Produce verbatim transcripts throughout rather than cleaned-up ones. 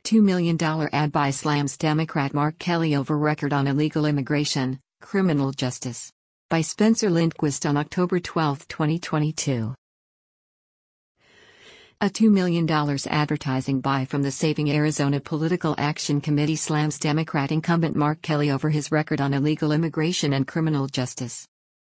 two million dollars ad buy slams Democrat Mark Kelly over record on illegal immigration, criminal justice. By Spencer Lindquist on October twelfth, twenty twenty-two. A two million dollars advertising buy from the Saving Arizona Political Action Committee slams Democrat incumbent Mark Kelly over his record on illegal immigration and criminal justice.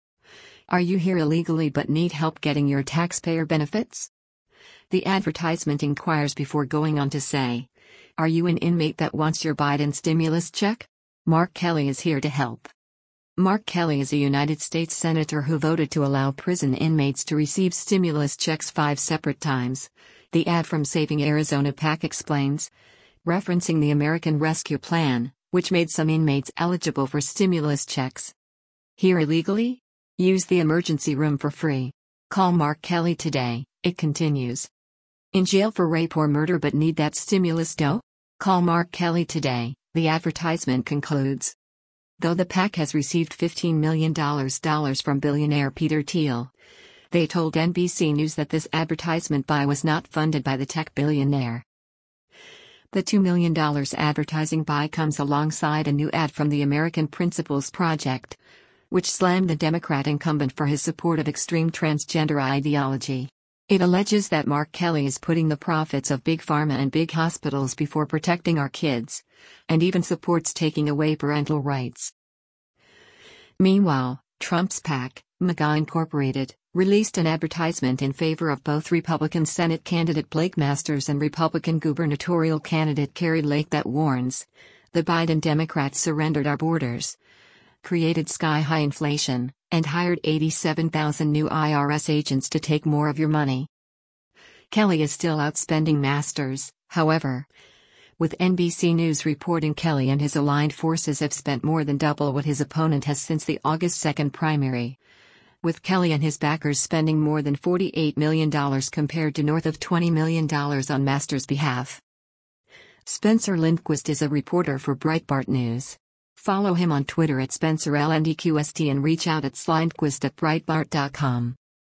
Are you here illegally but need help getting your taxpayer benefits? The advertisement inquires before going on to say, are you an inmate that wants your Biden stimulus check? Mark Kelly is here to help. Mark Kelly is a United States Senator who voted to allow prison inmates to receive stimulus checks five separate times, the ad from Saving Arizona PAC explains, referencing the American Rescue Plan, which made some inmates eligible for stimulus checks. Here illegally? Use the emergency room for free. Call Mark Kelly today, it continues. In jail for rape or murder but need that stimulus dough? Call Mark Kelly today, the advertisement concludes. Though the PAC has received fifteen million dollars from billionaire Peter Thiel, they told N B C News that this advertisement buy was not funded by the tech billionaire. The two million dollars advertising buy comes alongside a new ad from the American Principles Project, which slammed the Democrat incumbent for his support of extreme transgender ideology. It alleges that Mark Kelly is putting the profits of big pharma and big hospitals before protecting our kids, and even supports taking away parental rights. Meanwhile, Trump's PAC, MAGA Incorporated, released an advertisement in favor of both Republican Senate candidate Blake Masters and Republican gubernatorial candidate Kari Lake that warns, the Biden Democrats surrendered our borders, created sky-high inflation, and hired eighty-seven thousand new I R S agents to take more of your money. Kelly is still outspending Masters, however, with N B C News reporting Kelly and his aligned forces have spent more than double what his opponent has since the August second primary, with Kelly and his backers spending more than forty-eight million dollars compared to north of twenty million dollars on Masters' behalf. Spencer Lindquist is a reporter for Breitbart News. Follow him on Twitter at Spencer L N D Q S T and reach out at slindquist at breitbart dot com.